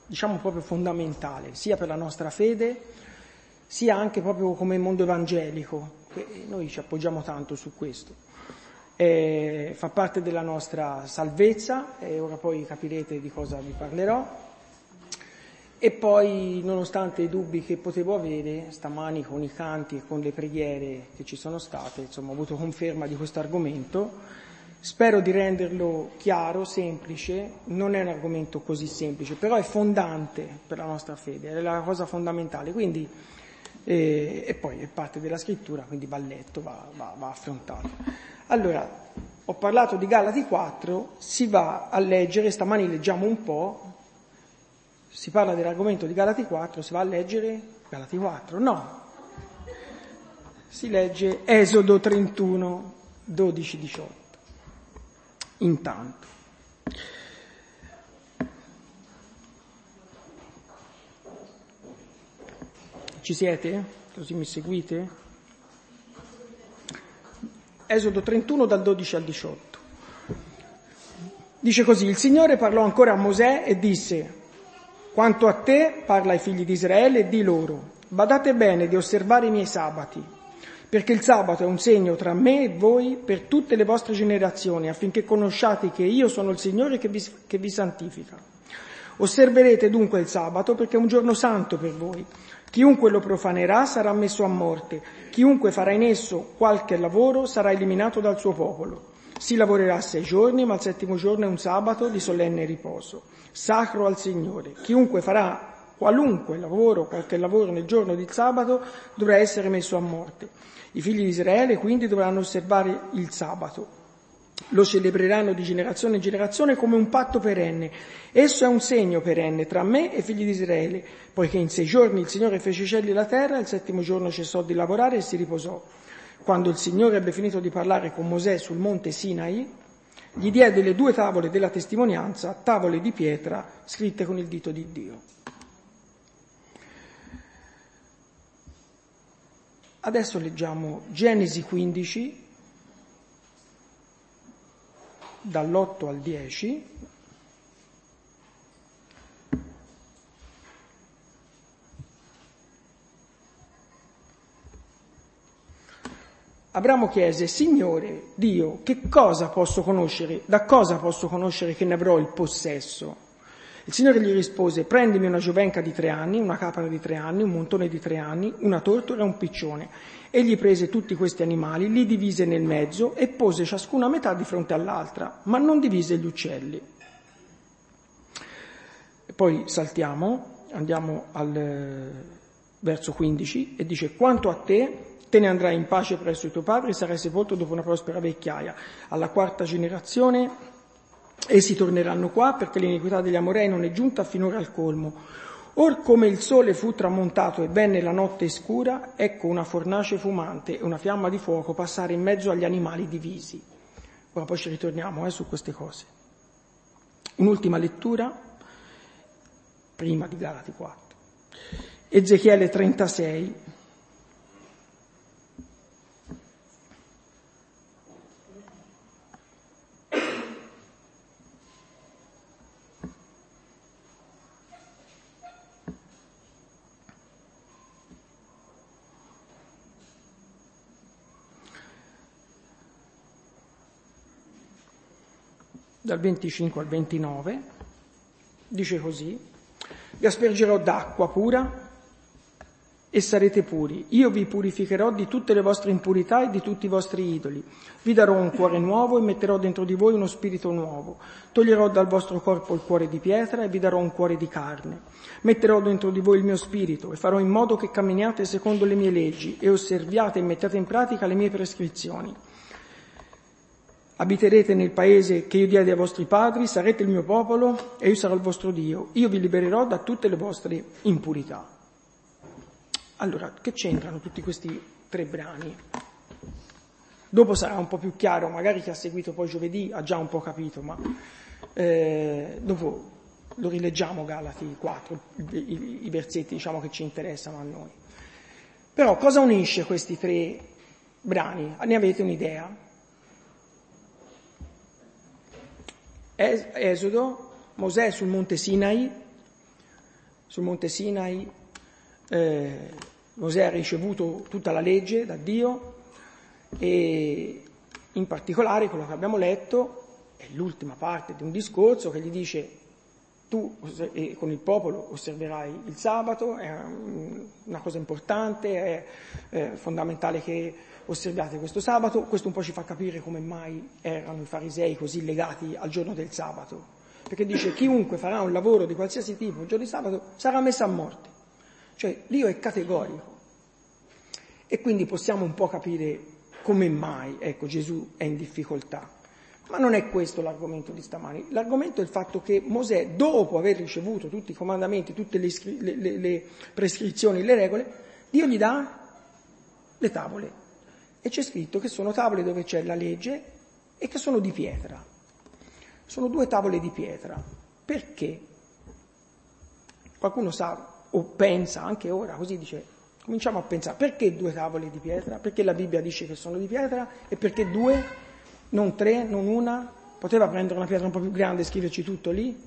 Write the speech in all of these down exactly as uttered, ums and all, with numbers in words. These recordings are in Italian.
diciamo proprio fondamentale, sia per la nostra fede, sia anche proprio come mondo evangelico, che noi ci appoggiamo tanto su questo. Eh, fa parte della nostra salvezza, e ora poi capirete di cosa vi parlerò. E poi, nonostante i dubbi che potevo avere stamani con i canti e con le preghiere che ci sono state, insomma ho avuto conferma di questo argomento. Spero di renderlo chiaro, semplice. Non è un argomento così semplice, però è fondante per la nostra fede, è la cosa fondamentale. Quindi, eh, e poi è parte della scrittura, quindi va letto, va, va, va affrontato. Allora, ho parlato di Galati quattro, si va a leggere, stamani leggiamo un po'. Si parla dell'argomento di Galati quattro, si va a leggere Galati quattro? No. Si legge Esodo trentuno, dodici diciotto. Intanto. Ci siete? Così mi seguite? Esodo trentuno dal dodici al diciotto. Dice così: il Signore parlò ancora a Mosè e disse: quanto a te, parla ai figli di Israele e di loro: badate bene di osservare i miei sabati, perché il sabato è un segno tra me e voi per tutte le vostre generazioni, affinché conosciate che io sono il Signore che vi, che vi santifica. Osserverete dunque il sabato, perché è un giorno santo per voi. Chiunque lo profanerà sarà messo a morte, chiunque farà in esso qualche lavoro sarà eliminato dal suo popolo. Si lavorerà sei giorni, ma il settimo giorno è un sabato di solenne riposo, sacro al Signore. Chiunque farà qualunque lavoro, qualche lavoro nel giorno del sabato, dovrà essere messo a morte. I figli di Israele quindi dovranno osservare il sabato. Lo celebreranno di generazione in generazione come un patto perenne. Esso è un segno perenne tra me e i figli di Israele, poiché in sei giorni il Signore fece i cieli e la terra, il settimo giorno cessò di lavorare e si riposò. Quando il Signore ebbe finito di parlare con Mosè sul monte Sinai, gli diede le due tavole della testimonianza, tavole di pietra scritte con il dito di Dio. Adesso leggiamo Genesi quindici, dall'otto al dieci. Abramo chiese: Signore Dio, che cosa posso conoscere? Da cosa posso conoscere che ne avrò il possesso? Il Signore gli rispose: prendimi una giovenca di tre anni, una capra di tre anni, un montone di tre anni, una tortora e un piccione. Egli prese tutti questi animali, li divise nel mezzo e pose ciascuna metà di fronte all'altra, ma non divise gli uccelli. E poi saltiamo, andiamo al verso quindici e dice: quanto a te, te ne andrai in pace presso i tuoi padri e sarai sepolto dopo una prospera vecchiaia. Alla quarta generazione essi torneranno qua, perché l'iniquità degli Amorei non è giunta finora al colmo. Or come il sole fu tramontato e venne la notte scura, ecco una fornace fumante e una fiamma di fuoco passare in mezzo agli animali divisi. Ora poi ci ritorniamo eh, su queste cose. Un'ultima lettura, prima di Galati quattro. Ezechiele trentasei. Dal venticinque al ventinove, dice così: vi aspergerò d'acqua pura e sarete puri. Io vi purificherò di tutte le vostre impurità e di tutti i vostri idoli. Vi darò un cuore nuovo e metterò dentro di voi uno spirito nuovo. Toglierò dal vostro corpo il cuore di pietra e vi darò un cuore di carne. Metterò dentro di voi il mio spirito e farò in modo che camminiate secondo le mie leggi e osserviate e mettiate in pratica le mie prescrizioni. Abiterete nel paese che io diedi ai vostri padri, sarete il mio popolo e io sarò il vostro Dio. Io vi libererò da tutte le vostre impurità. Allora, che c'entrano tutti questi tre brani? Dopo sarà un po' più chiaro, magari chi ha seguito poi giovedì ha già un po' capito, ma eh, dopo lo rileggiamo Galati quattro, i, i, i versetti diciamo che ci interessano a noi. Però cosa unisce questi tre brani? Ne avete un'idea? Esodo, Mosè sul monte Sinai, sul Monte Sinai eh, Mosè ha ricevuto tutta la legge da Dio e in particolare quello che abbiamo letto è l'ultima parte di un discorso che gli dice: tu con il popolo osserverai il sabato, è una cosa importante, è fondamentale che osserviate questo sabato. Questo un po' ci fa capire come mai erano i farisei così legati al giorno del sabato, perché dice: chiunque farà un lavoro di qualsiasi tipo il giorno di sabato sarà messo a morte. Cioè Dio è categorico, e quindi possiamo un po' capire come mai, ecco, Gesù è in difficoltà. Ma non è questo l'argomento di stamani. L'argomento è il fatto che Mosè, dopo aver ricevuto tutti i comandamenti, tutte le, le, le, le prescrizioni, le regole, Dio gli dà le tavole. E c'è scritto che sono tavole dove c'è la legge e che sono di pietra. Sono due tavole di pietra. Perché? Qualcuno sa o pensa, anche ora, così dice, cominciamo a pensare, perché due tavole di pietra? Perché la Bibbia dice che sono di pietra e perché due? Non tre, non una? Poteva prendere una pietra un po' più grande e scriverci tutto lì?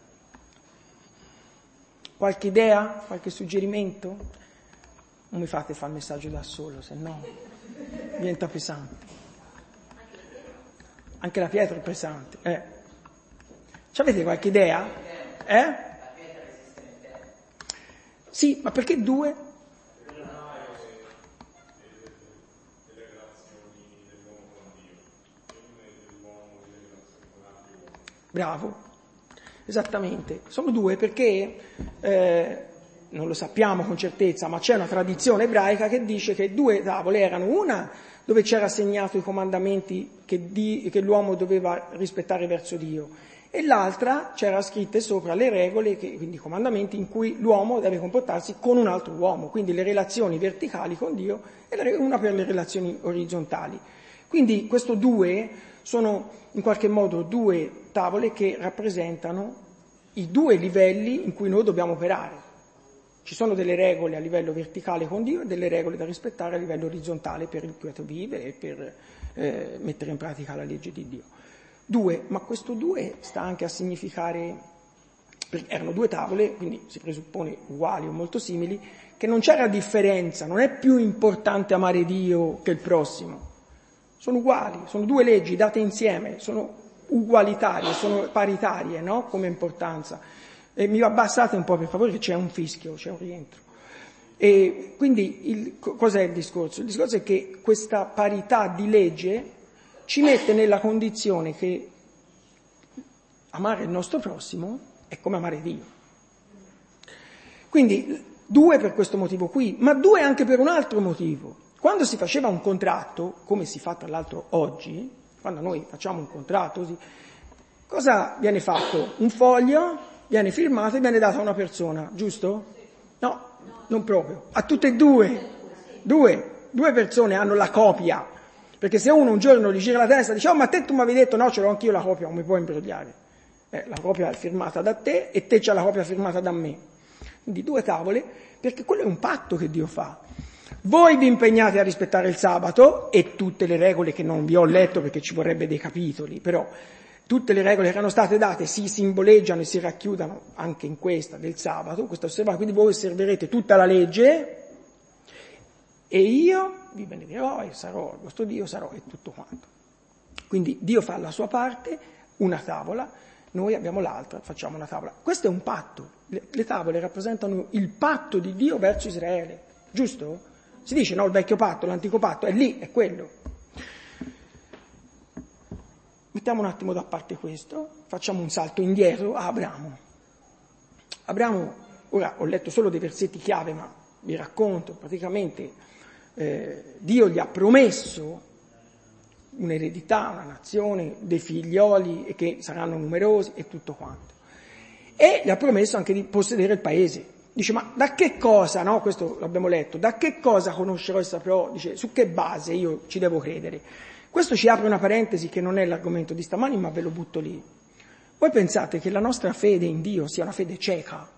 Qualche idea? Qualche suggerimento? Non mi fate fare il messaggio da solo, se no diventa pesante. Anche la pietra è pesante. Eh. Ci avete qualche idea? Eh? Sì, ma perché due? Bravo, esattamente. Sono due perché, eh, non lo sappiamo con certezza, ma c'è una tradizione ebraica che dice che due tavole erano una dove c'era segnato i comandamenti che, di, che l'uomo doveva rispettare verso Dio e l'altra c'era scritte sopra le regole, che, quindi i comandamenti in cui l'uomo deve comportarsi con un altro uomo, quindi le relazioni verticali con Dio e una per le relazioni orizzontali. Quindi questo due sono in qualche modo due tavole che rappresentano i due livelli in cui noi dobbiamo operare. Ci sono delle regole a livello verticale con Dio e delle regole da rispettare a livello orizzontale per il quieto vivere e per eh, mettere in pratica la legge di Dio. Due, ma questo due sta anche a significare, perché erano due tavole, quindi si presuppone uguali o molto simili, che non c'era differenza, non è più importante amare Dio che il prossimo. Sono uguali, sono due leggi date insieme, sono ugualitarie, sono paritarie, no? Come importanza. E mi abbassate un po' per favore che c'è un fischio, c'è un rientro. E quindi il, cos'è il discorso? Il discorso è che questa parità di legge ci mette nella condizione che amare il nostro prossimo è come amare Dio. Quindi due per questo motivo qui, ma due anche per un altro motivo. Quando si faceva un contratto, come si fa tra l'altro oggi, quando noi facciamo un contratto, così, cosa viene fatto? Un foglio viene firmato e viene dato a una persona, giusto? No, non proprio. A tutte e due. Due. Due persone hanno la copia. Perché se uno un giorno gli gira la testa e dice: oh, ma te tu mi avevi detto no, ce l'ho anch'io la copia, non mi puoi imbrogliare. Eh, la copia è firmata da te e te c'è la copia firmata da me. Quindi due tavole, perché quello è un patto che Dio fa. Voi vi impegnate a rispettare il sabato e tutte le regole che non vi ho letto perché ci vorrebbe dei capitoli, però tutte le regole che erano state date si simboleggiano e si racchiudono anche in questa del sabato, questa osservanza, quindi voi osserverete tutta la legge e io vi benedirò e sarò il vostro Dio, sarò e tutto quanto. Quindi Dio fa la sua parte, una tavola, noi abbiamo l'altra, facciamo una tavola. Questo è un patto, le, le tavole rappresentano il patto di Dio verso Israele, giusto? Si dice, no, il vecchio patto, l'antico patto, è lì, è quello. Mettiamo un attimo da parte questo, facciamo un salto indietro a Abramo. Abramo, ora ho letto solo dei versetti chiave, ma vi racconto, praticamente eh, Dio gli ha promesso un'eredità, una nazione, dei figlioli e che saranno numerosi e tutto quanto. E gli ha promesso anche di possedere il paese. Dice, ma da che cosa, no? Questo l'abbiamo letto, da che cosa conoscerò e saprò? Dice, su che base io ci devo credere? Questo ci apre una parentesi che non è l'argomento di stamani, ma ve lo butto lì. Voi pensate che la nostra fede in Dio sia una fede cieca?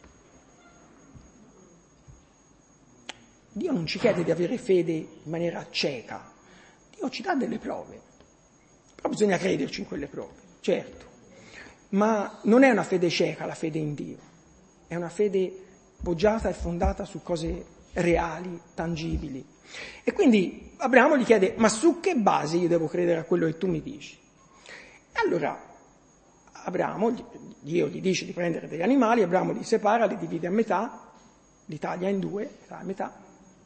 Dio non ci chiede di avere fede in maniera cieca. Dio ci dà delle prove. Però bisogna crederci in quelle prove, certo. Ma non è una fede cieca la fede in Dio. è una fede poggiata e fondata su cose reali, tangibili. E quindi Abramo gli chiede, ma su che base io devo credere a quello che tu mi dici? E allora Abramo, Dio gli dice di prendere degli animali, Abramo li separa, li divide a metà, li taglia in due, a metà,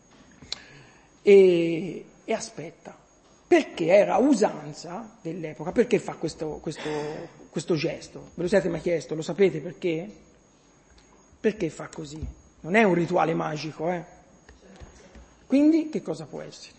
e, e aspetta. Perché era usanza dell'epoca, perché fa questo, questo, questo gesto? Ve lo siete mai chiesto? Lo sapete perché? Perché fa così? Non è un rituale magico, eh? Quindi che cosa può essere?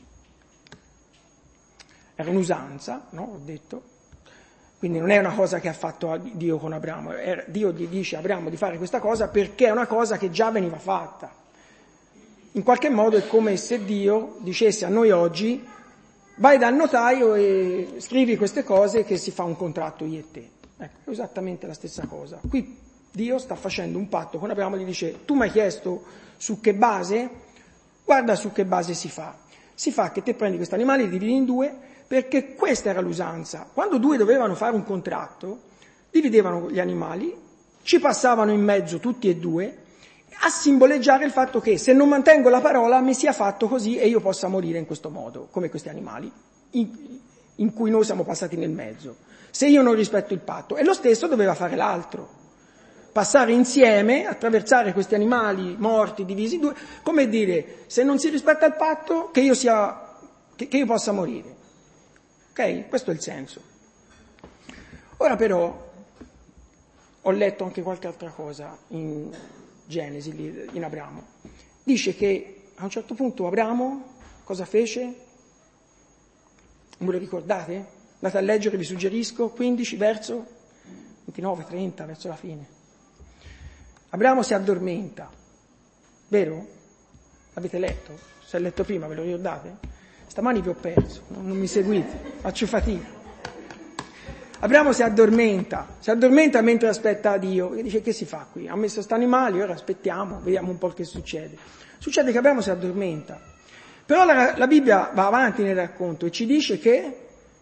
Era un'usanza, no? Ho detto. Quindi non è una cosa che ha fatto Dio con Abramo. Era, Dio gli dice a Abramo di fare questa cosa perché è una cosa che già veniva fatta. In qualche modo è come se Dio dicesse a noi oggi: vai dal notaio e scrivi queste cose che si fa un contratto io e te. Ecco, è esattamente la stessa cosa. Qui Dio sta facendo un patto con Abramo e gli dice: tu mi hai chiesto su che base? Guarda su che base si fa. Si fa che te prendi questi animali, li dividi in due, perché questa era l'usanza. Quando due dovevano fare un contratto, dividevano gli animali, ci passavano in mezzo tutti e due, a simboleggiare il fatto che se non mantengo la parola mi sia fatto così e io possa morire in questo modo, come questi animali, in, in cui noi siamo passati nel mezzo. Se io non rispetto il patto, e lo stesso doveva fare l'altro. Passare insieme, attraversare questi animali morti, divisi in due, come dire, se non si rispetta il patto, che io sia, che, che io possa morire. Ok? Questo è il senso. Ora però, ho letto anche qualche altra cosa in Genesi, in Abramo. Dice che a un certo punto Abramo cosa fece? Non ve lo ricordate? Andate a leggere, vi suggerisco, quindici, verso ventinove, trenta, verso la fine. Abramo si addormenta, vero? L'avete letto? Se l'ho letto prima, ve lo ricordate? Stamani vi ho perso, non mi seguite, faccio fatica. Abramo si addormenta, si addormenta mentre aspetta Dio e dice: che si fa qui? Ha messo questi animali, ora aspettiamo, vediamo un po' che succede. Succede che Abramo si addormenta, però la, la Bibbia va avanti nel racconto e ci dice che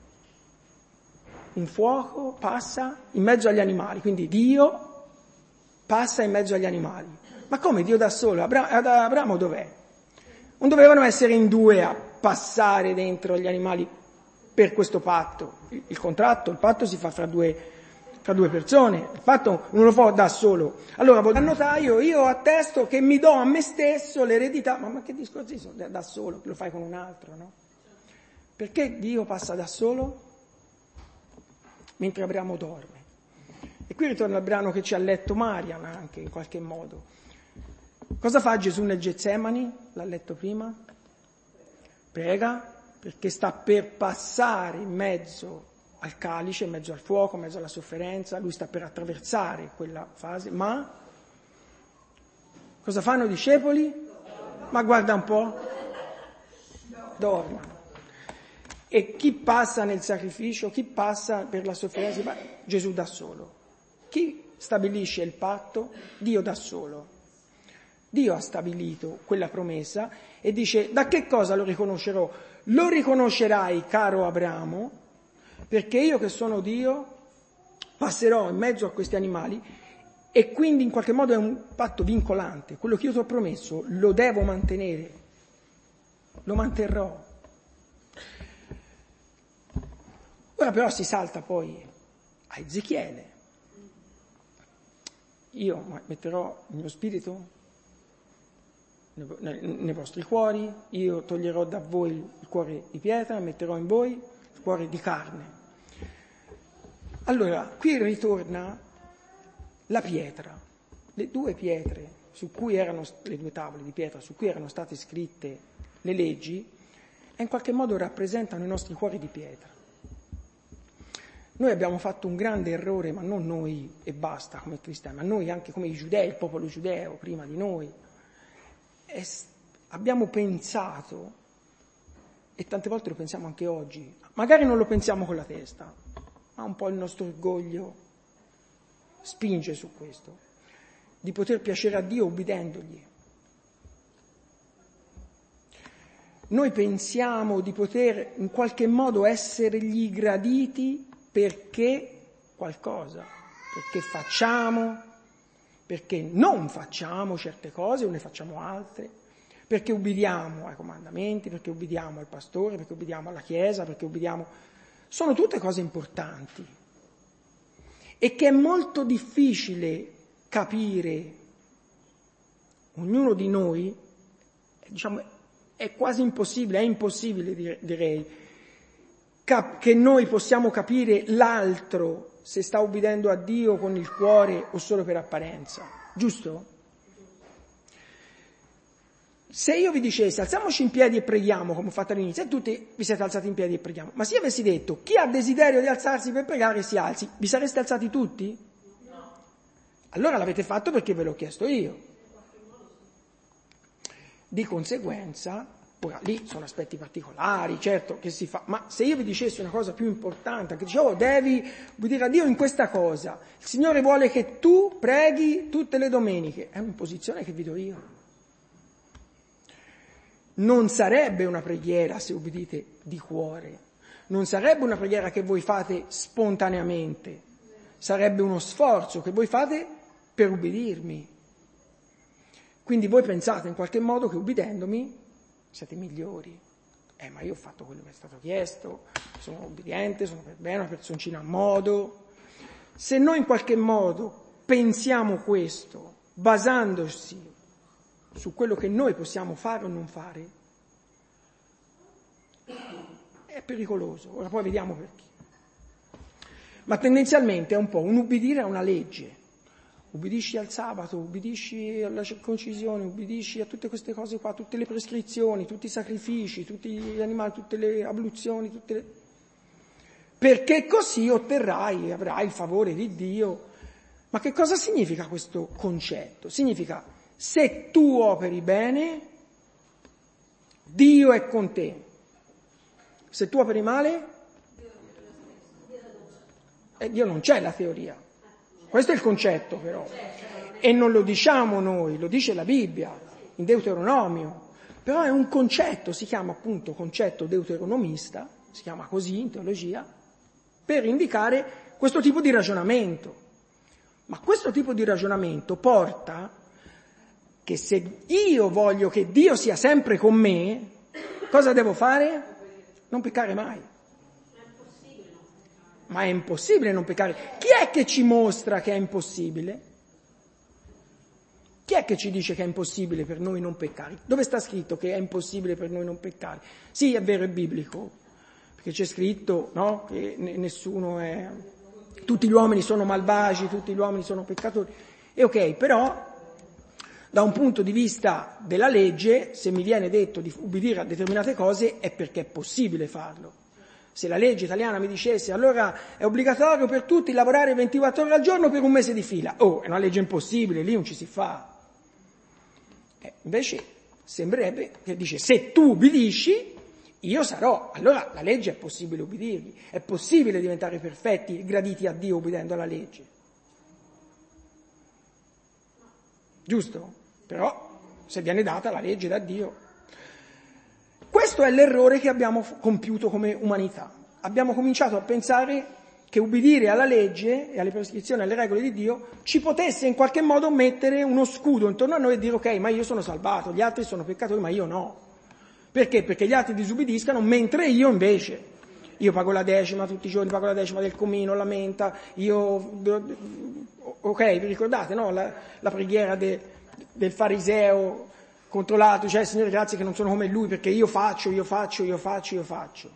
un fuoco passa in mezzo agli animali, quindi Dio passa in mezzo agli animali. Ma come Dio da solo? Abra- Abramo dov'è? Non dovevano essere in due a passare dentro gli animali per questo patto. Il, il contratto, il patto si fa fra due, fra due persone, il patto non lo fa da solo. Allora, al notaio io attesto che mi do a me stesso l'eredità, ma, ma che discorsi sono da, da solo, che lo fai con un altro, no? Perché Dio passa da solo mentre Abramo dorme? E qui ritorna al brano che ci ha letto Marian anche in qualche modo. Cosa fa Gesù nel Getsemani? L'ha letto prima? Prega perché sta per passare in mezzo al calice, in mezzo al fuoco, in mezzo alla sofferenza. Lui sta per attraversare quella fase, ma cosa fanno i discepoli? Ma guarda un po', dormono. E chi passa nel sacrificio, chi passa per la sofferenza? Gesù da solo. Chi stabilisce il patto? Dio da solo. Dio ha stabilito quella promessa e dice: da che cosa lo riconoscerò? Lo riconoscerai, caro Abramo, perché io che sono Dio passerò in mezzo a questi animali e quindi in qualche modo è un patto vincolante. Quello che io ti ho promesso lo devo mantenere, lo manterrò. Ora però si salta poi a Ezechiele. Io metterò il mio spirito nei vostri cuori, io toglierò da voi il cuore di pietra e metterò in voi il cuore di carne. Allora, qui ritorna la pietra, le due pietre su cui erano, le due tavole di pietra su cui erano state scritte le leggi, e in qualche modo rappresentano i nostri cuori di pietra. Noi abbiamo fatto un grande errore, ma non noi e basta come cristiani, ma noi anche come i giudei, il popolo giudeo prima di noi. E abbiamo pensato, e tante volte lo pensiamo anche oggi, magari non lo pensiamo con la testa, ma un po' il nostro orgoglio spinge su questo, di poter piacere a Dio obbedendogli. Noi pensiamo di poter in qualche modo essergli graditi perché qualcosa, perché facciamo, perché non facciamo certe cose o ne facciamo altre, perché ubbidiamo ai comandamenti, perché ubbidiamo al pastore, perché ubbidiamo alla Chiesa, perché ubbidiamo... Sono tutte cose importanti e che è molto difficile capire, ognuno di noi, diciamo, è quasi impossibile, è impossibile direi, cap- che noi possiamo capire l'altro se sta ubbidendo a Dio con il cuore o solo per apparenza, giusto? Se io vi dicessi alziamoci in piedi e preghiamo, come ho fatto all'inizio, e tutti vi siete alzati in piedi e preghiamo, ma se io avessi detto chi ha desiderio di alzarsi per pregare si alzi, vi sareste alzati tutti? No. Allora l'avete fatto perché ve l'ho chiesto io. Di conseguenza, ora lì sono aspetti particolari, certo che si fa, ma se io vi dicessi una cosa più importante, che dicevo, oh, devi ubbidire a Dio in questa cosa, il Signore vuole che tu preghi tutte le domeniche, è un'imposizione che vi do io. Non sarebbe una preghiera se ubbidite di cuore, non sarebbe una preghiera che voi fate spontaneamente, sarebbe uno sforzo che voi fate per ubbidirmi. Quindi voi pensate in qualche modo che ubbidendomi siete migliori. Eh, ma io ho fatto quello che è stato chiesto, sono ubbidiente, sono per bene, una personcina a modo. Se noi in qualche modo pensiamo questo, basandosi su quello che noi possiamo fare o non fare, è pericoloso. Ora poi vediamo perché. Ma tendenzialmente è un po' un ubbidire a una legge. Ubbidisci al sabato, ubbidisci alla circoncisione, ubbidisci a tutte queste cose qua, tutte le prescrizioni, tutti i sacrifici, tutti gli animali, tutte le abluzioni, tutte le... perché così otterrai, avrai il favore di Dio. Ma che cosa significa questo concetto? Significa se tu operi bene, Dio è con te. Se tu operi male, eh, Dio non c'è la teoria. Questo è il concetto però. E non lo diciamo noi, lo dice la Bibbia, in Deuteronomio. Però è un concetto, si chiama appunto concetto deuteronomista, si chiama così in teologia, per indicare questo tipo di ragionamento. Ma questo tipo di ragionamento porta che se io voglio che Dio sia sempre con me, cosa devo fare? Non peccare mai. Ma è impossibile non peccare. Chi è che ci mostra che è impossibile? Chi è che ci dice che è impossibile per noi non peccare? Dove sta scritto che è impossibile per noi non peccare? Sì, è vero, è biblico, perché c'è scritto, no, che nessuno è... tutti gli uomini sono malvagi, tutti gli uomini sono peccatori. E ok, però da un punto di vista della legge, se mi viene detto di ubbidire a determinate cose è perché è possibile farlo. Se la legge italiana mi dicesse allora è obbligatorio per tutti lavorare ventiquattro ore al giorno per un mese di fila, oh, è una legge impossibile, lì non ci si fa. Eh, invece sembrerebbe che dice se tu ubbidisci io sarò, allora la legge è possibile ubbidirgli, è possibile diventare perfetti, graditi a Dio ubbidendo alla legge. Giusto? Però se viene data la legge da Dio. Questo è l'errore che abbiamo compiuto come umanità. Abbiamo cominciato a pensare che ubbidire alla legge e alle prescrizioni, alle regole di Dio, ci potesse in qualche modo mettere uno scudo intorno a noi e dire ok, ma io sono salvato, gli altri sono peccatori, ma io no. Perché? Perché gli altri disubbidiscano, mentre io invece, io pago la decima tutti i giorni, pago la decima del comino, la menta, io... Ok, vi ricordate, no? La, la preghiera de, del fariseo controllato, cioè Signore grazie che non sono come lui perché io faccio, io faccio, io faccio, io faccio.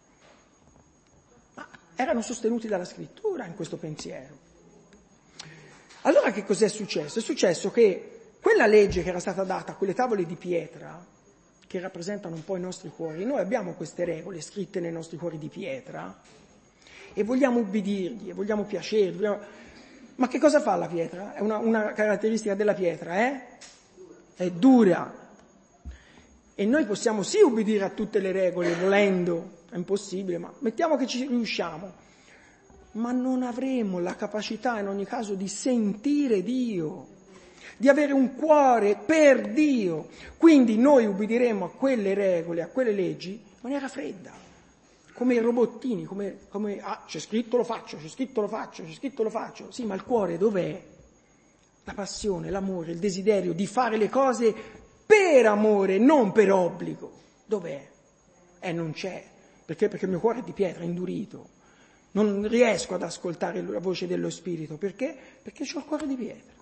Ma erano sostenuti dalla scrittura in questo pensiero. Allora che cos'è successo? È successo che quella legge che era stata data, quelle tavole di pietra, che rappresentano un po' i nostri cuori, noi abbiamo queste regole scritte nei nostri cuori di pietra e vogliamo ubbidirgli, e vogliamo piacergli. Vogliamo... Ma che cosa fa la pietra? È una, una caratteristica della pietra, eh? È dura. E noi possiamo sì ubbidire a tutte le regole volendo, è impossibile, ma mettiamo che ci riusciamo. Ma non avremo la capacità in ogni caso di sentire Dio, di avere un cuore per Dio. Quindi noi ubbidiremo a quelle regole, a quelle leggi, in maniera fredda, come i robottini, come, come ah, c'è scritto lo faccio, c'è scritto lo faccio, c'è scritto lo faccio. Sì, ma il cuore dov'è? La passione, l'amore, il desiderio di fare le cose per amore, non per obbligo. Dov'è? Eh, non c'è. Perché? Perché il mio cuore è di pietra, è indurito. Non riesco ad ascoltare la voce dello Spirito. Perché? Perché ho il cuore di pietra.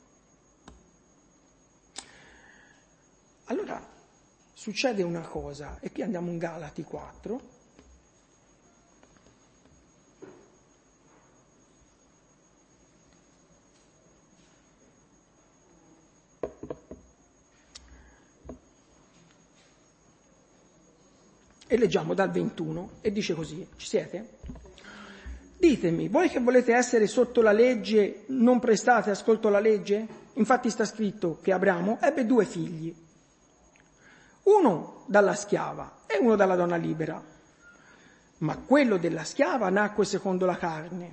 Allora, succede una cosa, e qui andiamo in Galati quattro. E leggiamo dal ventuno, e dice così, ci siete? Ditemi, voi che volete essere sotto la legge, non prestate ascolto alla legge? Infatti sta scritto che Abramo ebbe due figli, uno dalla schiava e uno dalla donna libera. Ma quello della schiava nacque secondo la carne.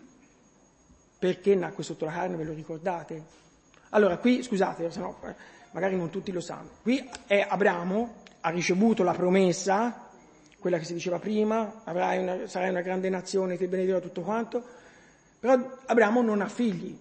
Perché nacque sotto la carne, ve lo ricordate? Allora qui, scusate, se no magari non tutti lo sanno, qui è Abramo, ha ricevuto la promessa, quella che si diceva prima, avrai una, sarai una grande nazione, ti benedirò tutto quanto, però Abramo non ha figli.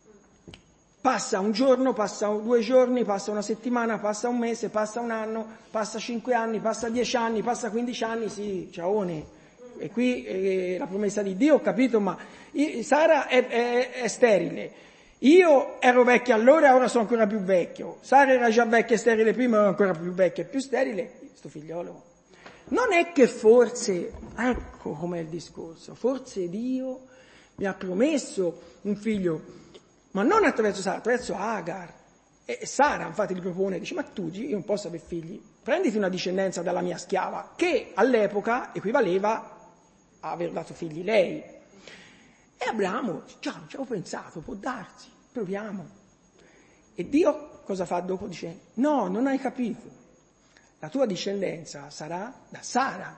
Passa un giorno, passa due giorni, passa una settimana, passa un mese, passa un anno, passa cinque anni, passa dieci anni, passa quindici anni, sì, ciaone. E qui eh, la promessa di Dio, ho capito, ma io, Sara è, è, è sterile. Io ero vecchio allora, ora sono ancora più vecchio. Sara era già vecchia e sterile prima, ora ancora più vecchia e più sterile. Sto figliolo. Non è che forse, ecco com'è il discorso, forse Dio mi ha promesso un figlio, ma non attraverso Sara, attraverso Agar. E Sara infatti gli propone, dice, ma tu io non posso avere figli, prenditi una discendenza dalla mia schiava, che all'epoca equivaleva a aver dato figli lei. E Abramo, già, ci avevo pensato, può darsi, proviamo. E Dio cosa fa dopo? Dice, no, non hai capito. La tua discendenza sarà da Sara.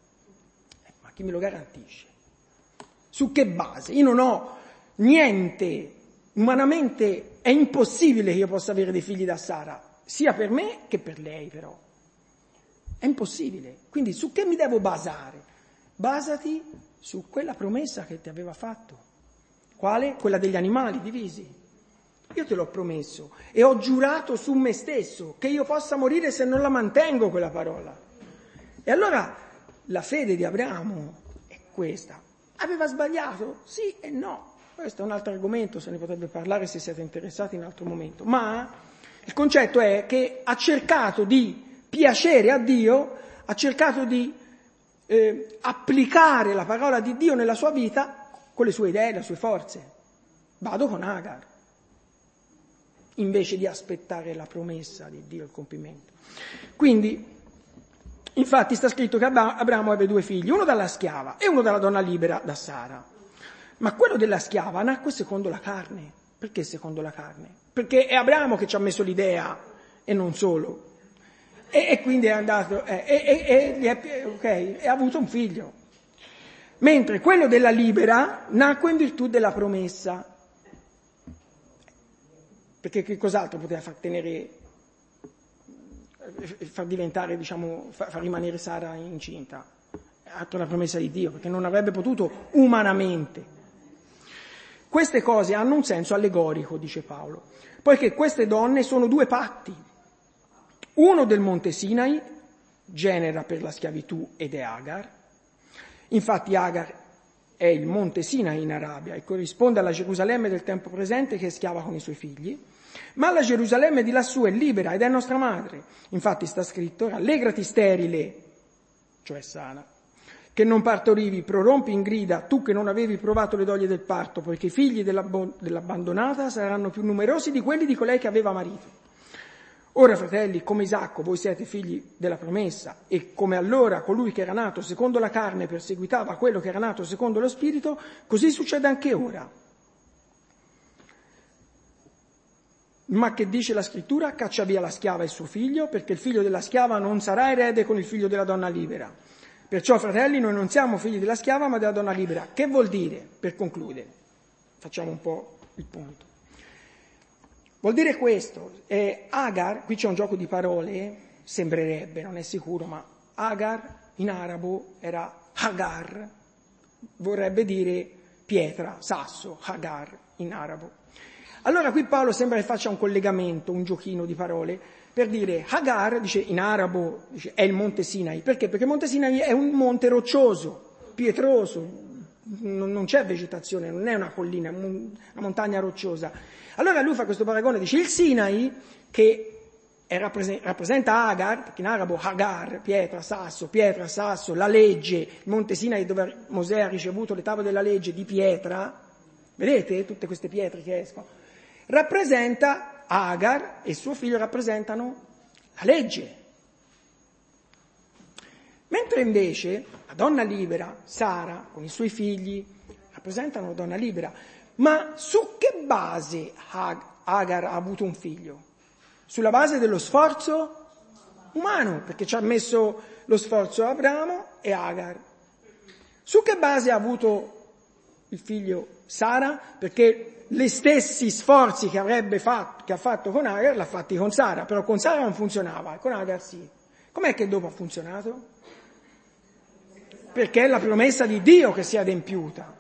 Eh, ma chi me lo garantisce? Su che base? Io non ho niente, umanamente è impossibile che io possa avere dei figli da Sara, sia per me che per lei però. È impossibile. Quindi su che mi devo basare? Basati su quella promessa che ti aveva fatto. Quale? Quella degli animali divisi. Io te l'ho promesso e ho giurato su me stesso che io possa morire se non la mantengo quella parola. E allora la fede di Abramo è questa. Aveva sbagliato? Sì e no. Questo è un altro argomento, se ne potrebbe parlare se siete interessati in un altro momento. Ma il concetto è che ha cercato di piacere a Dio, ha cercato di eh, applicare la parola di Dio nella sua vita con le sue idee, le sue forze. Vado con Agar, invece di aspettare la promessa di Dio, il compimento. Quindi, infatti sta scritto che Abramo ebbe due figli, uno dalla schiava e uno dalla donna libera, da Sara. Ma quello della schiava nacque secondo la carne. Perché secondo la carne? Perché è Abramo che ci ha messo l'idea e non solo. E, e quindi è andato, eh, e, e, e, okay, e ha avuto un figlio. Mentre quello della libera nacque in virtù della promessa. Perché che cos'altro poteva far tenere, far diventare, diciamo, far rimanere Sara incinta? Altro la promessa di Dio, perché non avrebbe potuto umanamente. Queste cose hanno un senso allegorico, dice Paolo, poiché queste donne sono due patti. Uno del monte Sinai, genera per la schiavitù, ed è Agar. Infatti Agar è il monte Sinai in Arabia e corrisponde alla Gerusalemme del tempo presente che è schiava con i suoi figli, ma la Gerusalemme di lassù è libera ed è nostra madre. Infatti sta scritto, rallegrati sterile, cioè sana, che non partorivi, prorompi in grida, tu che non avevi provato le doglie del parto, poiché i figli dell'abbandonata saranno più numerosi di quelli di colei che aveva marito. Ora, fratelli, come Isacco, voi siete figli della promessa, e come allora colui che era nato secondo la carne perseguitava quello che era nato secondo lo spirito, così succede anche ora. Ma che dice la scrittura? Caccia via la schiava e il suo figlio, perché il figlio della schiava non sarà erede con il figlio della donna libera. Perciò, fratelli, noi non siamo figli della schiava, ma della donna libera. Che vuol dire, per concludere? Facciamo un po' il punto. Vuol dire questo, eh, Agar, qui c'è un gioco di parole, sembrerebbe, non è sicuro, ma Agar in arabo era Hagar, vorrebbe dire pietra, sasso, Hagar in arabo. Allora qui Paolo sembra che faccia un collegamento, un giochino di parole, per dire Hagar, dice in arabo, dice, è il monte Sinai. Perché? Perché il monte Sinai è un monte roccioso, pietroso, non, non c'è vegetazione, non è una collina, è una montagna rocciosa. Allora lui fa questo paragone, dice il Sinai, che è rappresenta, rappresenta Hagar, perché in arabo Hagar, pietra, sasso, pietra, sasso, la legge, il monte Sinai dove Mosè ha ricevuto le tavole della legge di pietra, vedete tutte queste pietre che escono? Rappresenta Hagar e suo figlio rappresentano la legge. Mentre invece la donna libera, Sara, con i suoi figli, rappresentano la donna libera. Ma su che base Hagar ha avuto un figlio? Sulla base dello sforzo umano, perché ci ha messo lo sforzo Abramo e Hagar. Su che base ha avuto il figlio Sara? Perché gli stessi sforzi che avrebbe fatto, che ha fatto con Hagar, l'ha fatti con Sara, però con Sara non funzionava, con Hagar sì. Com'è che dopo ha funzionato? Perché è la promessa di Dio che si è adempiuta.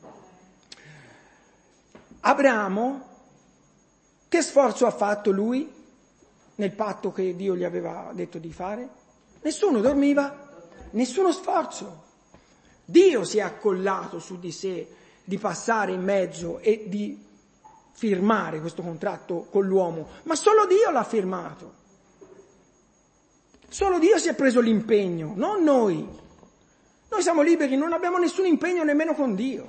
Abramo, che sforzo ha fatto lui nel patto che Dio gli aveva detto di fare? Nessuno dormiva, nessuno sforzo. Dio si è accollato su di sé di passare in mezzo e di firmare questo contratto con l'uomo, ma solo Dio l'ha firmato. Solo Dio si è preso l'impegno, non noi. Noi siamo liberi, non abbiamo nessun impegno nemmeno con Dio.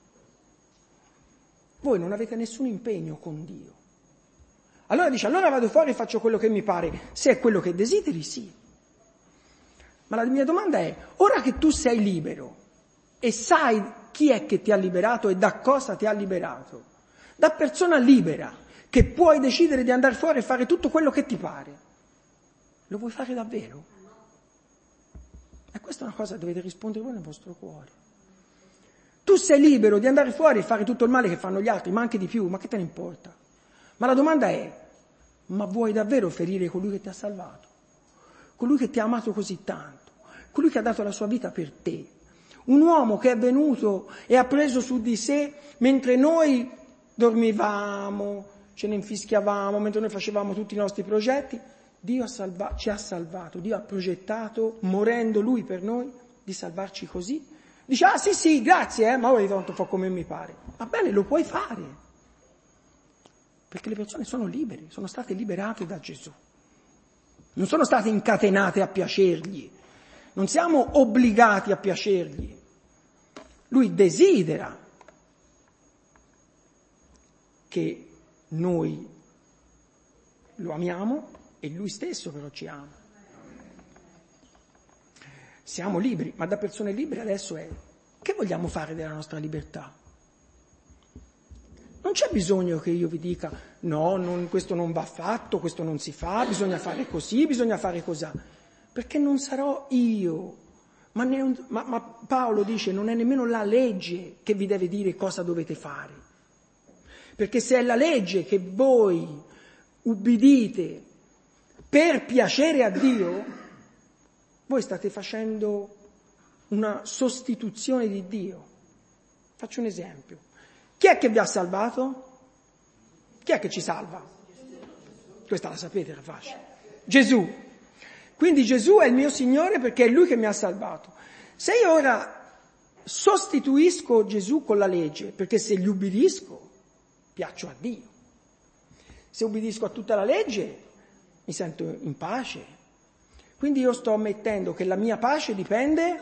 Voi non avete nessun impegno con Dio. Allora dice, allora vado fuori e faccio quello che mi pare. Se è quello che desideri, sì. Ma la mia domanda è, ora che tu sei libero e sai chi è che ti ha liberato e da cosa ti ha liberato, da persona libera, che puoi decidere di andare fuori e fare tutto quello che ti pare, lo vuoi fare davvero? E questa è una cosa che dovete rispondere voi nel vostro cuore. Tu sei libero di andare fuori e fare tutto il male che fanno gli altri, ma anche di più, ma che te ne importa? Ma la domanda è, ma vuoi davvero ferire colui che ti ha salvato? Colui che ti ha amato così tanto? Colui che ha dato la sua vita per te? Un uomo che è venuto e ha preso su di sé, mentre noi dormivamo, ce ne infischiavamo, mentre noi facevamo tutti i nostri progetti, Dio ha salva- ci ha salvato, Dio ha progettato, morendo Lui per noi, di salvarci così. Dice, ah sì sì, grazie, eh, ma ora tanto fa come mi pare. Va bene, lo puoi fare. Perché le persone sono libere, sono state liberate da Gesù. Non sono state incatenate a piacergli. Non siamo obbligati a piacergli. Lui desidera che noi lo amiamo e lui stesso però ci ama. Siamo liberi, ma da persone libere adesso è, che vogliamo fare della nostra libertà? Non c'è bisogno che io vi dica, no, non, questo non va fatto, questo non si fa, bisogna fare così, bisogna fare così. Perché non sarò io. Ma, ne, ma, ma Paolo dice, non è nemmeno la legge che vi deve dire cosa dovete fare. Perché se è la legge che voi ubbidite per piacere a Dio, voi state facendo una sostituzione di Dio. Faccio un esempio. Chi è che vi ha salvato? Chi è che ci salva? Questa la sapete, la faccia. Gesù. Quindi Gesù è il mio Signore perché è Lui che mi ha salvato. Se io ora sostituisco Gesù con la legge, perché se gli ubbidisco, piaccio a Dio. Se ubbidisco a tutta la legge, mi sento in pace. Quindi io sto ammettendo che la mia pace dipende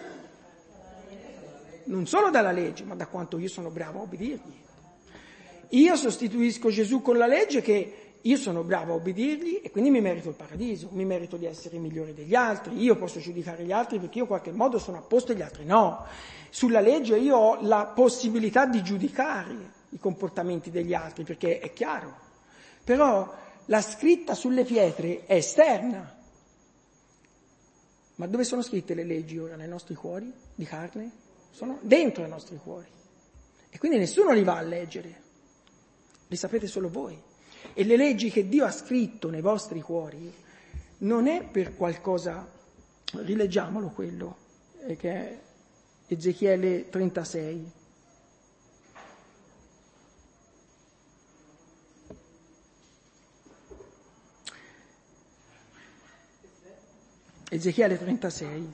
non solo dalla legge, ma da quanto io sono bravo a ubbidirgli. Io sostituisco Gesù con la legge che io sono bravo a ubbidirgli e quindi mi merito il paradiso, mi merito di essere migliore degli altri, io posso giudicare gli altri perché io in qualche modo sono a posto e gli altri no. Sulla legge io ho la possibilità di giudicare i comportamenti degli altri perché è chiaro. Però la scritta sulle pietre è esterna. Ma dove sono scritte le leggi ora? Nei nostri cuori di carne? Sono dentro i nostri cuori. E quindi nessuno li va a leggere. Li sapete solo voi. E le leggi che Dio ha scritto nei vostri cuori non è per qualcosa, rileggiamolo quello, eh, che è Ezechiele trentasei. Ezechiele trentasei,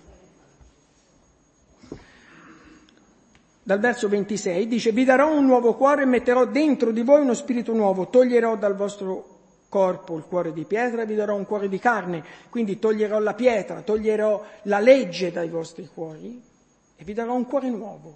dal verso ventisei, dice: vi darò un nuovo cuore e metterò dentro di voi uno spirito nuovo, toglierò dal vostro corpo il cuore di pietra e vi darò un cuore di carne, quindi toglierò la pietra, toglierò la legge dai vostri cuori e vi darò un cuore nuovo,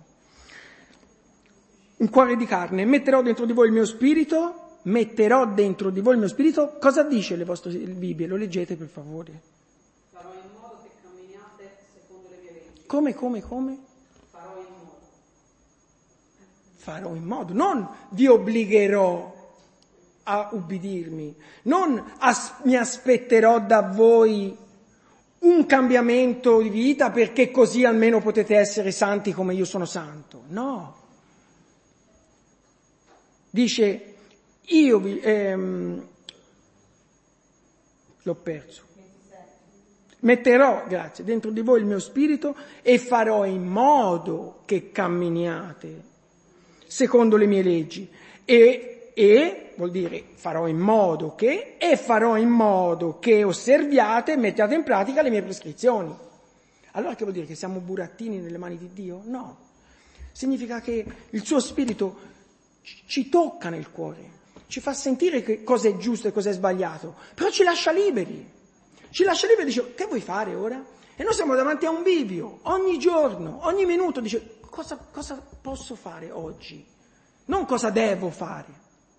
un cuore di carne, metterò dentro di voi il mio spirito, metterò dentro di voi il mio spirito. Cosa dice le vostre Bibbie? Lo leggete per favore. Farò in modo che camminiate secondo le mie leggi. Come, come, come? Farò in modo. Farò in modo, non vi obbligherò a ubbidirmi, non as- mi aspetterò da voi un cambiamento di vita perché così almeno potete essere santi come io sono santo. No. Dice, io vi... Ehm, l'ho perso. Metterò, grazie, dentro di voi il mio spirito e farò in modo che camminiate secondo le mie leggi. E, e vuol dire farò in modo che, e farò in modo che osserviate e mettiate in pratica le mie prescrizioni. Allora che vuol dire? Che siamo burattini nelle mani di Dio? No. Significa che il suo spirito ci tocca nel cuore, ci fa sentire che cosa è giusto e cosa è sbagliato, però ci lascia liberi. Ci lascia liberi e dice: che vuoi fare ora? E noi siamo davanti a un bivio, ogni giorno, ogni minuto dice: cosa, cosa posso fare oggi? Non cosa devo fare.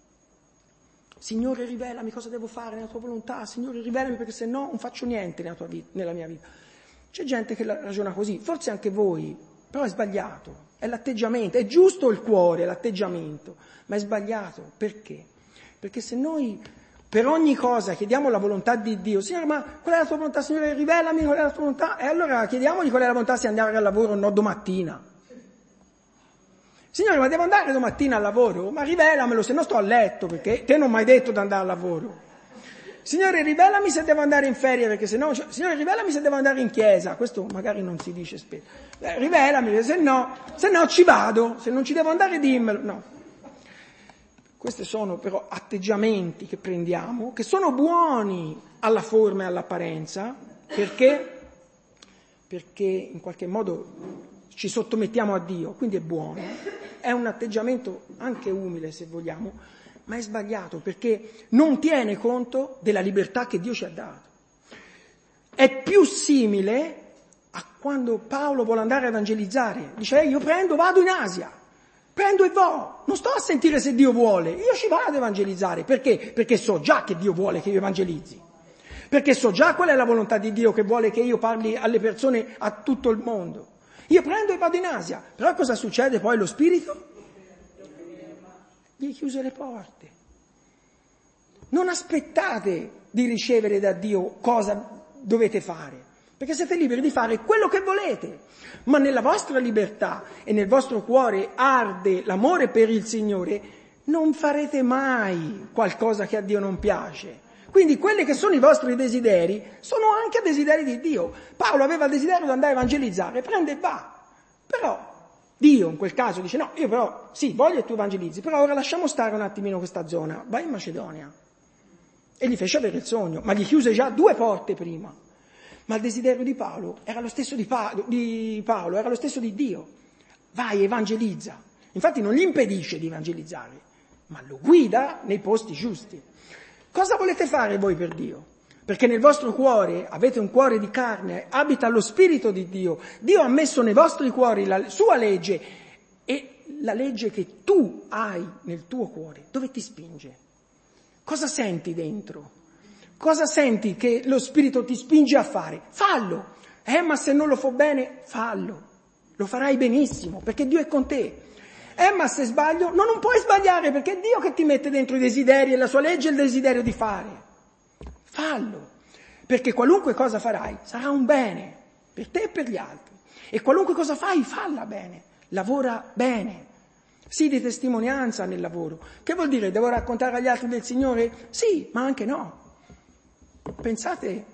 Signore, rivelami cosa devo fare nella tua volontà, Signore, rivelami, perché se no non faccio niente nella, tua vita, nella mia vita. C'è gente che ragiona così, forse anche voi, però è sbagliato. È l'atteggiamento, è giusto il cuore, l'atteggiamento, ma è sbagliato. Perché? Perché se noi per ogni cosa chiediamo la volontà di Dio, Signore, ma qual è la tua volontà? Signore, rivelami qual è la tua volontà. E allora chiediamogli qual è la volontà se andare al lavoro o no domattina. Signore, ma devo andare domattina al lavoro? Ma rivelamelo, se no sto a letto, perché te non mi hai detto di andare al lavoro. Signore, rivelami se devo andare in ferie, perché se no... Signore, rivelami se devo andare in chiesa. Questo magari non si dice spesso. Eh, rivelami, se no, se no ci vado. Se non ci devo andare, dimmelo. No. Questi sono però atteggiamenti che prendiamo, che sono buoni alla forma e all'apparenza, perché, perché in qualche modo ci sottomettiamo a Dio, quindi è buono. È un atteggiamento anche umile, se vogliamo, ma è sbagliato perché non tiene conto della libertà che Dio ci ha dato. È più simile a quando Paolo vuole andare a evangelizzare. Dice: eh, io prendo, vado in Asia, prendo e vo, non sto a sentire se Dio vuole, io ci vado ad evangelizzare. Perché? Perché so già che Dio vuole che io evangelizzi, perché so già qual è la volontà di Dio, che vuole che io parli alle persone, a tutto il mondo. Io prendo e vado in Asia, però cosa succede poi? Lo Spirito gli chiuse le porte. Non aspettate di ricevere da Dio cosa dovete fare, perché siete liberi di fare quello che volete, ma nella vostra libertà e nel vostro cuore arde l'amore per il Signore, non farete mai qualcosa che a Dio non piace. Quindi quelli che sono i vostri desideri sono anche desideri di Dio. Paolo aveva il desiderio di andare a evangelizzare, prende e va. Però Dio in quel caso dice: no, io però sì, voglio che tu evangelizzi, però ora lasciamo stare un attimino questa zona, vai in Macedonia. E gli fece avere il sogno, ma gli chiuse già due porte prima. Ma il desiderio di Paolo era lo stesso di, pa- di Paolo, era lo stesso di Dio. Vai, evangelizza. Infatti non gli impedisce di evangelizzare, ma lo guida nei posti giusti. Cosa volete fare voi per Dio? Perché nel vostro cuore avete un cuore di carne, abita lo Spirito di Dio. Dio ha messo nei vostri cuori la sua legge, e la legge che tu hai nel tuo cuore, dove ti spinge? Cosa senti dentro? Cosa senti che lo Spirito ti spinge a fare? Fallo. Eh, ma se non lo fa bene, fallo. Lo farai benissimo, perché Dio è con te. Eh, ma se sbaglio, no, non puoi sbagliare, perché è Dio che ti mette dentro i desideri e la sua legge è il desiderio di fare. Fallo, perché qualunque cosa farai sarà un bene per te e per gli altri. E qualunque cosa fai, falla bene, lavora bene. Sii di testimonianza nel lavoro. Che vuol dire? Devo raccontare agli altri del Signore? Sì, ma anche no. Pensate,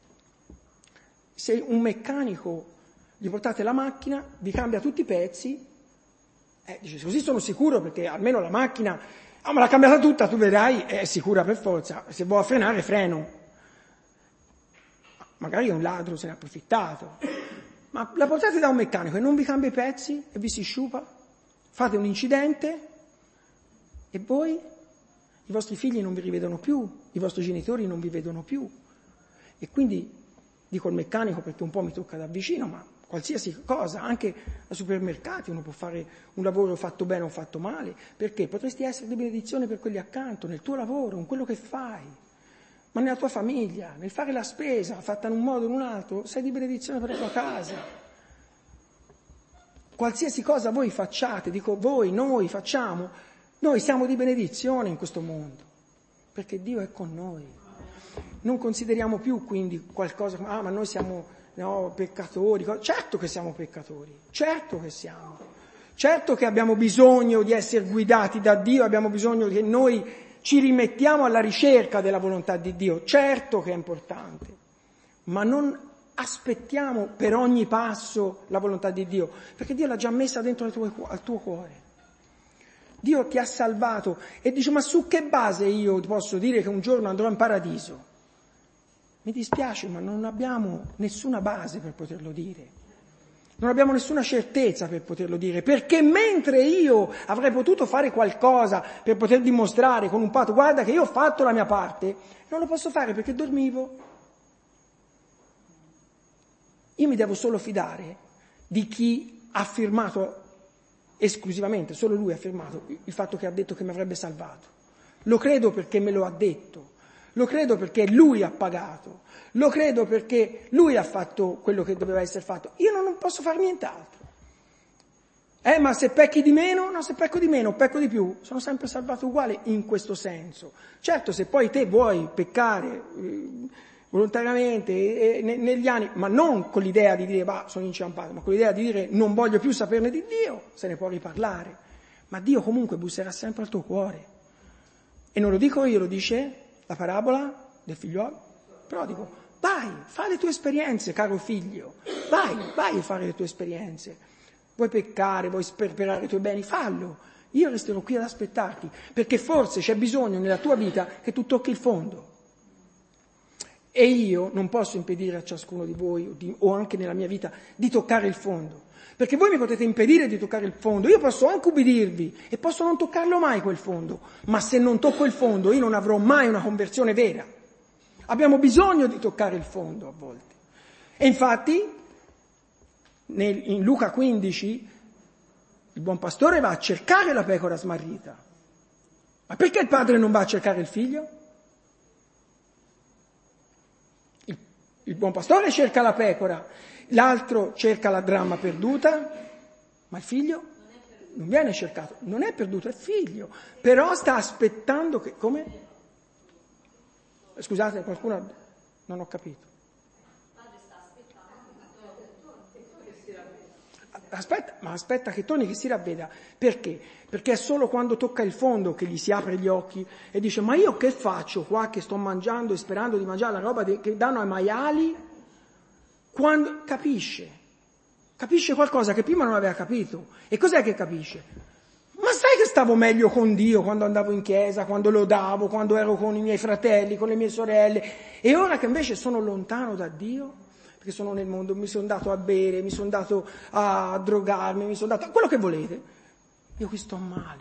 se un meccanico gli portate la macchina, vi cambia tutti i pezzi, eh, dice: così sono sicuro, perché almeno la macchina, ah, me l'ha cambiata tutta, tu vedrai, è sicura per forza, se vuoi frenare freno. magari un ladro se ne è approfittato, ma la portate da un meccanico e non vi cambia i pezzi e vi si sciupa, fate un incidente e voi, i vostri figli non vi rivedono più, i vostri genitori non vi vedono più. E quindi dico il meccanico perché un po' mi tocca da vicino, ma qualsiasi cosa, anche ai supermercati uno può fare un lavoro fatto bene o fatto male, perché potresti essere di benedizione per quelli accanto, nel tuo lavoro, in quello che fai, ma nella tua famiglia, nel fare la spesa, fatta in un modo o in un altro, sei di benedizione per la tua casa. Qualsiasi cosa voi facciate, dico voi, noi facciamo, noi siamo di benedizione in questo mondo, perché Dio è con noi. Non consideriamo più quindi qualcosa come, ah ma noi siamo no, peccatori, certo che siamo peccatori, certo che siamo, certo che abbiamo bisogno di essere guidati da Dio, abbiamo bisogno che noi ci rimettiamo alla ricerca della volontà di Dio, certo che è importante, ma non aspettiamo per ogni passo la volontà di Dio, perché Dio l'ha già messa dentro al tuo, al tuo cuore. Dio ti ha salvato e dice, ma su che base io posso dire che un giorno andrò in paradiso? Mi dispiace, ma non abbiamo nessuna base per poterlo dire. Non abbiamo nessuna certezza per poterlo dire, perché mentre io avrei potuto fare qualcosa per poter dimostrare con un patto, guarda che io ho fatto la mia parte, non lo posso fare perché dormivo. Io mi devo solo fidare di chi ha firmato esclusivamente, solo lui ha firmato il fatto che ha detto che mi avrebbe salvato. Lo credo perché me lo ha detto. Lo credo perché lui ha pagato, lo credo perché lui ha fatto quello che doveva essere fatto. Io non, non posso fare nient'altro. Eh, ma se pecchi di meno? No, se pecco di meno, pecco di più, sono sempre salvato uguale in questo senso. Certo, se poi te vuoi peccare eh, volontariamente eh, ne, negli anni, ma non con l'idea di dire, bah, sono inciampato, ma con l'idea di dire, non voglio più saperne di Dio, se ne può riparlare. Ma Dio comunque busserà sempre al tuo cuore. E non lo dico io, lo dice la parabola del figliuolo prodigo. Vai, fai le tue esperienze, caro figlio. Vai, vai a fare le tue esperienze. Vuoi peccare, vuoi sperperare i tuoi beni, fallo. Io resterò qui ad aspettarti, perché forse c'è bisogno nella tua vita che tu tocchi il fondo. E io non posso impedire a ciascuno di voi, o, di, o anche nella mia vita, di toccare il fondo. Perché voi mi potete impedire di toccare il fondo, io posso anche ubbidirvi e posso non toccarlo mai quel fondo, ma se non tocco il fondo io non avrò mai una conversione vera. Abbiamo bisogno di toccare il fondo a volte. E infatti nel, in Luca quindici il buon pastore va a cercare la pecora smarrita. Ma perché il padre non va a cercare il figlio? Il, il buon pastore cerca la pecora, l'altro cerca la dramma perduta, ma il figlio non viene cercato, non è perduto, è figlio, però sta aspettando che, come? Scusate, qualcuno, non ho capito. Aspetta, ma aspetta che torni, che si ravveda. Perché? Perché è solo quando tocca il fondo che gli si apre gli occhi e dice, ma io che faccio qua che sto mangiando e sperando di mangiare la roba che danno ai maiali? Quando capisce, capisce qualcosa che prima non aveva capito. E cos'è che capisce? Ma sai che stavo meglio con Dio quando andavo in chiesa, quando lodavo, quando ero con i miei fratelli, con le mie sorelle, e ora che invece sono lontano da Dio, perché sono nel mondo, mi sono dato a bere, mi sono dato a drogarmi, mi sono dato a quello che volete, io qui sto male.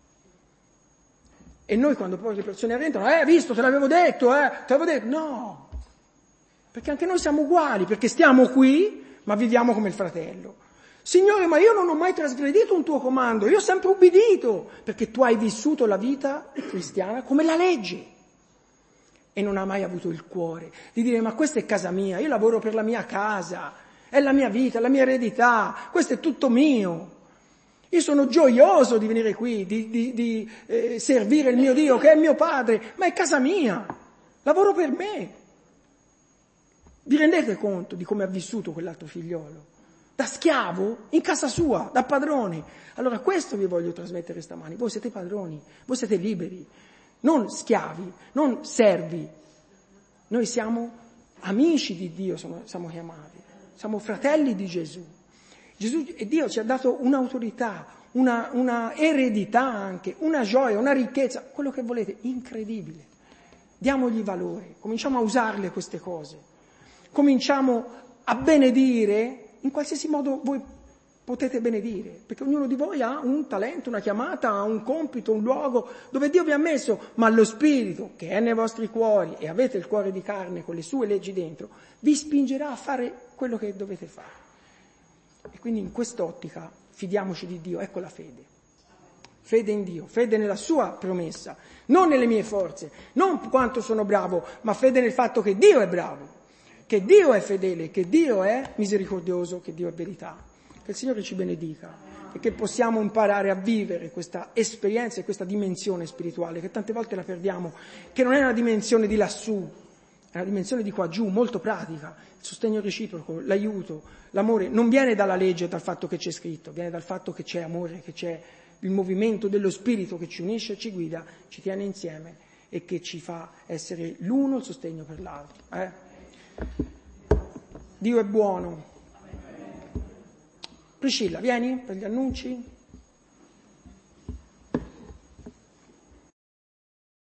E noi quando poi le persone arrivano, eh, visto, te l'avevo detto, eh, te l'avevo detto, no, perché anche noi siamo uguali, perché stiamo qui, ma viviamo come il fratello. Signore, ma io non ho mai trasgredito un tuo comando, io ho sempre ubbidito, perché tu hai vissuto la vita cristiana come la legge. E non ha mai avuto il cuore di dire, ma questa è casa mia, io lavoro per la mia casa, è la mia vita, la mia eredità, questo è tutto mio. Io sono gioioso di venire qui, di, di, di eh, servire il mio Dio, che è il mio Padre, ma è casa mia, lavoro per me. Vi rendete conto di come ha vissuto quell'altro figliolo? Da schiavo in casa sua, da padrone. Allora questo vi voglio trasmettere stamani. Voi siete padroni, voi siete liberi, non schiavi, non servi. Noi siamo amici di Dio, siamo, siamo chiamati, siamo fratelli di Gesù. Gesù e Dio ci ha dato un'autorità, una, una eredità anche, una gioia, una ricchezza, quello che volete, incredibile. Diamogli valore, cominciamo a usarle queste cose. cominciamo a benedire, in qualsiasi modo voi potete benedire, perché ognuno di voi ha un talento, una chiamata, un compito, un luogo dove Dio vi ha messo, ma lo Spirito che è nei vostri cuori e avete il cuore di carne con le sue leggi dentro, vi spingerà a fare quello che dovete fare. E quindi in quest'ottica fidiamoci di Dio, ecco la fede. Fede in Dio, fede nella sua promessa, non nelle mie forze, non quanto sono bravo, ma fede nel fatto che Dio è bravo, che Dio è fedele, che Dio è misericordioso, che Dio è verità. Che il Signore ci benedica e che possiamo imparare a vivere questa esperienza e questa dimensione spirituale, che tante volte la perdiamo, che non è una dimensione di lassù, è una dimensione di qua giù, molto pratica. Il sostegno reciproco, l'aiuto, l'amore non viene dalla legge, dal fatto che c'è scritto, viene dal fatto che c'è amore, che c'è il movimento dello Spirito che ci unisce, ci guida, ci tiene insieme e che ci fa essere l'uno il sostegno per l'altro. Eh? Dio è buono. Priscilla, vieni per gli annunci.